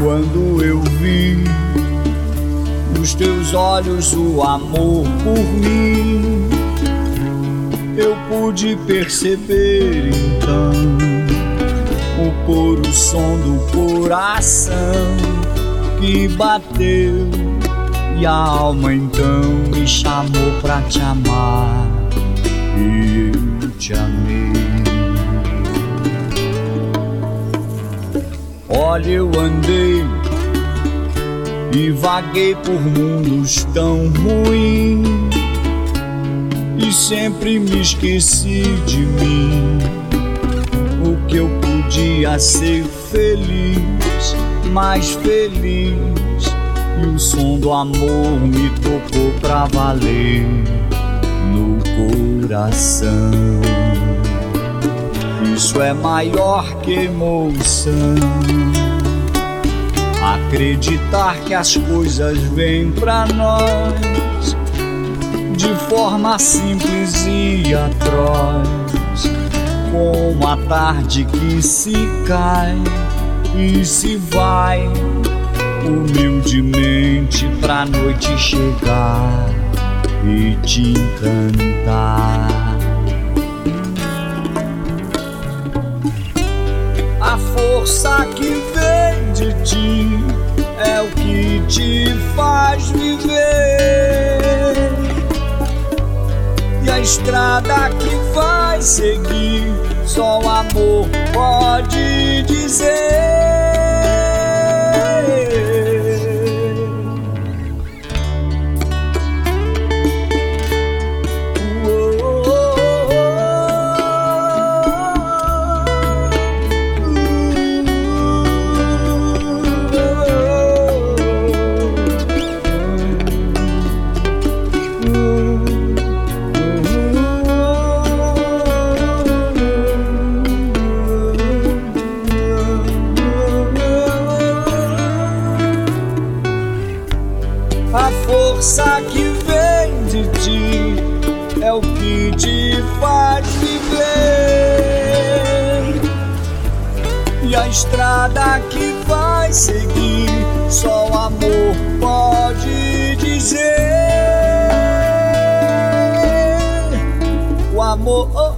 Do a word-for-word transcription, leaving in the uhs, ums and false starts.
Quando eu vi nos teus olhos o amor por mim, eu pude perceber então o puro som do coração que bateu, e a alma então me chamou pra te amar, e eu te amei. Olha, eu andei e vaguei por mundos tão ruins, e sempre me esqueci de mim. O que eu podia ser feliz, mais feliz, e o som do amor me tocou pra valer no coração. Isso é maior que emoção, acreditar que as coisas vêm pra nós de forma simples e atroz, como a tarde que se cai e se vai humildemente pra noite chegar e te encantar. A força que vem de ti é o que te faz viver, e a estrada que vai seguir só o amor pode dizer. A força que vem de ti é o que te faz viver, e a estrada que vai seguir só o amor pode dizer. O amor